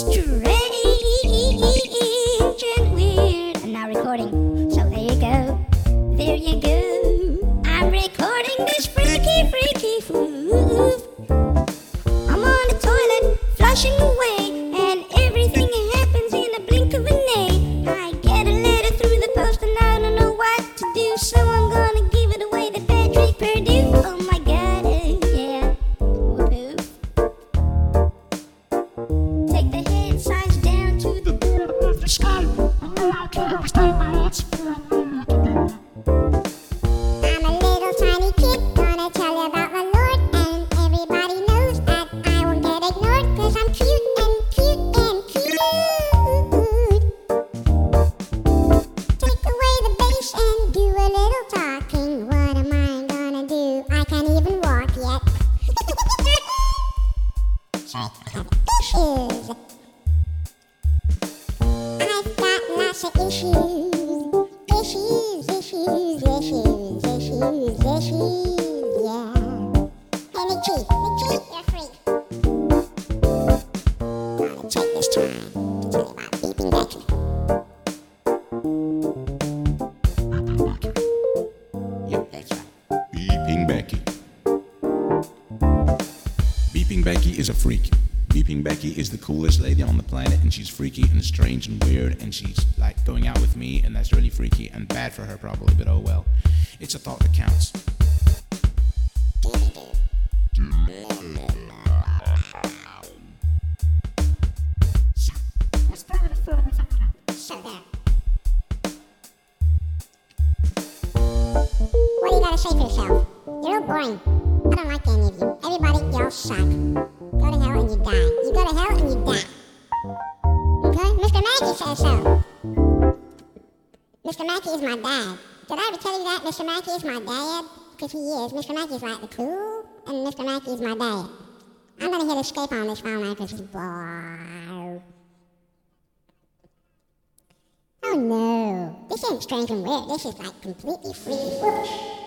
strange and weird. I'm now recording, so there you go. There you go. I'm recording this freaky food. I'm on the toilet, flushing away, and everything happens in a blink of an eye. I get a letter through the post and I don't know what to do, so I'm gonna give it away to Patrick Purdue. Oh my god, yeah. Whoop. Take the head size down to the border of the sky. I'm not to understand my it's I'm a little tiny kid, gonna tell you about my Lord, and everybody knows that I won't get ignored, 'cause I'm cute and cute and cute. Take away the bass and do a little talking. What am I gonna do? I can't even walk yet. Issues. I've got lots of issues. Issues, yeah. Hey, McGee, you're a freak. Gotta take this time to tell you about Beeping Becky. Yep, that's right. Beeping Becky. Beeping Becky is a freak. Beeping Becky is the coolest lady on the planet, and she's freaky and strange and weird, and she's like going out with me, and that's really freaky and bad for her probably, but oh well. It's a thought that counts. What do you gotta say for yourself? You're all boring. I don't like any of you. Everybody, y'all suck. Go to hell and you die. You go to hell and you die. Okay? Mr. Mackey says so. Mr. Mackey is my dad. Did I ever tell you that? Mr. Mackey is my dad? Because he is. Mr. Mackey's like the cool, and Mr. Mackey's my dad. I'm gonna hit escape on this phone now because he's bored. Oh no. This isn't strange and weird. This is like completely freaky.